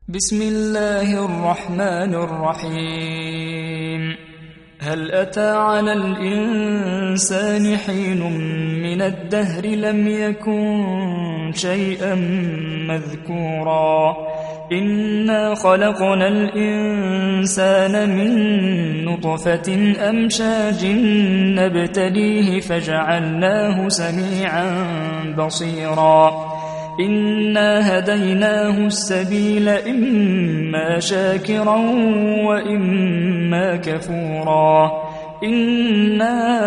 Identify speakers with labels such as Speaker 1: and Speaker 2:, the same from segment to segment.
Speaker 1: بسم الله الرحمن الرحيم. هل أتى على الإنسان حين من الدهر لم يكن شيئا مذكورا إنا خلقنا الإنسان من نطفة أمشاج نبتليه فجعلناه سميعا بصيرا إنا هديناه السبيل إما شاكرا وإما كفورا إنا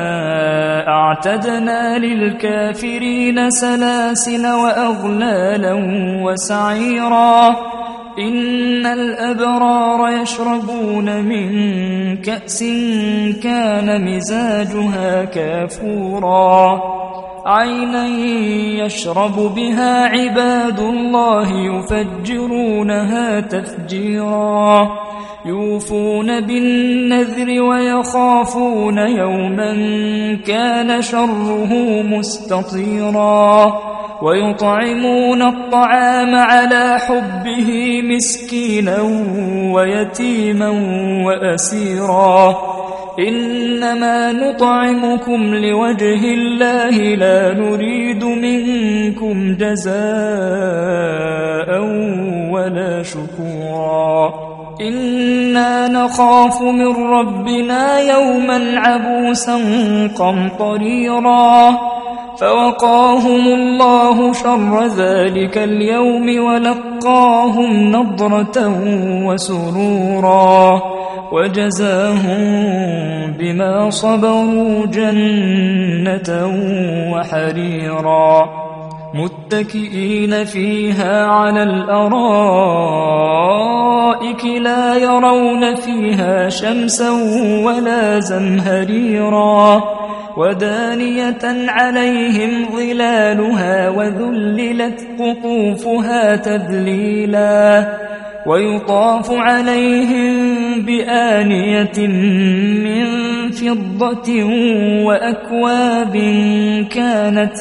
Speaker 1: أعتدنا للكافرين سلاسل وأغلالا وسعيرا إن الأبرار يشربون من كأس كان مزاجها كافورا عينا يشرب بها عباد الله يفجرونها تفجيرا يوفون بالنذر ويخافون يوما كان شره مستطيرا ويطعمون الطعام على حبه مسكينا ويتيما وأسيرا إنما نطعمكم لوجه الله لا نريد منكم جزاء ولا شكورا إنا نخاف من ربنا يوما عبوسا قمطريرا فوقاهم الله شر ذلك اليوم ولقاهم نضرة وسرورا وجزاهم بما صبروا جنة وحريرا متكئين فيها على الأرائك لا يرون فيها شمسا ولا زمهريرا ودانية عليهم ظلالها وذللت قطوفها تذليلا ويطاف عليهم بآنية من فضة وأكواب كانت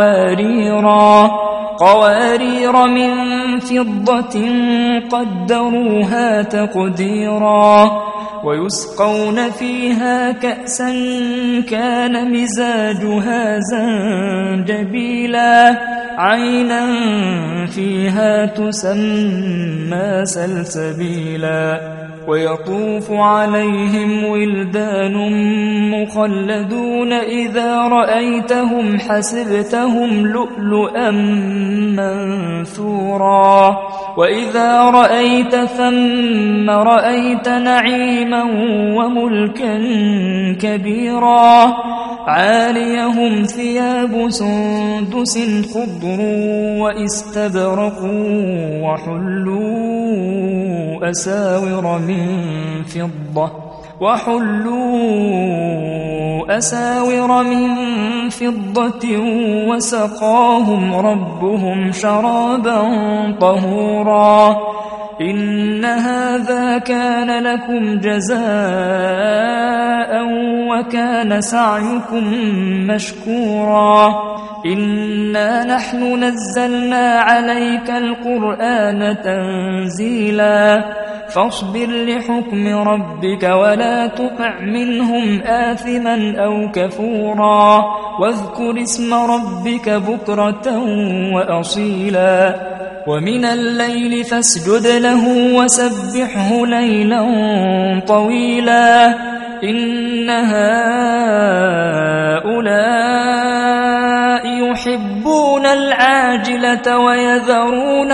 Speaker 1: قوارير من فضة قدروها تقديرا ويسقون فيها كأسا كان مزاجها زنجبيلا عينا فيها تسمى سلسبيلا ويطوف عليهم ولدان مخلدون إذا رأيتهم حسبتهم لؤلؤا منثورا وإذا رأيت ثم رأيت نعيما وملكا كبيرا عاليهم ثياب سندس خضر وإستبرق وحلوا أساور من فضة وسقاهم ربهم شرابا طهورا إن هذا كان لكم جزاء وكان سعيكم مشكورا إنا نحن نزلنا عليك القرآن تنزيلا فاصبر لحكم ربك ولا تطع منهم آثما أو كفورا واذكر اسم ربك بكرة وأصيلا ومن الليل فاسجد له وسبحه ليلا طويلا إن هؤلاء يحبون العاجلة ويذرون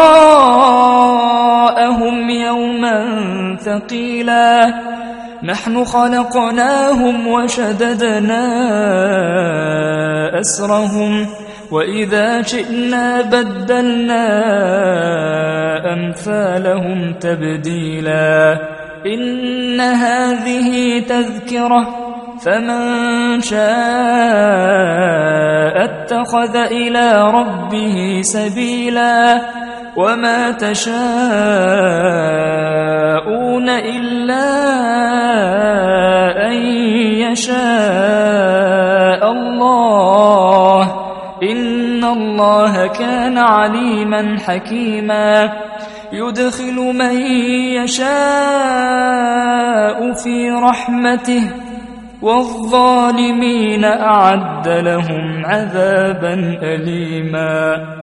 Speaker 1: وراءهم يوما ثقيلا نحن خلقناهم وشددنا أسرهم وإذا شئنا بدلنا أمثالهم تبديلا إن هذه تذكرة فمن شاء اتخذ إلى ربه سبيلا وما تشاءون إلا أن يشاء الله إن الله كان عليما حكيما يدخل من يشاء في رحمته والظالمين أعد لهم عذابا أليما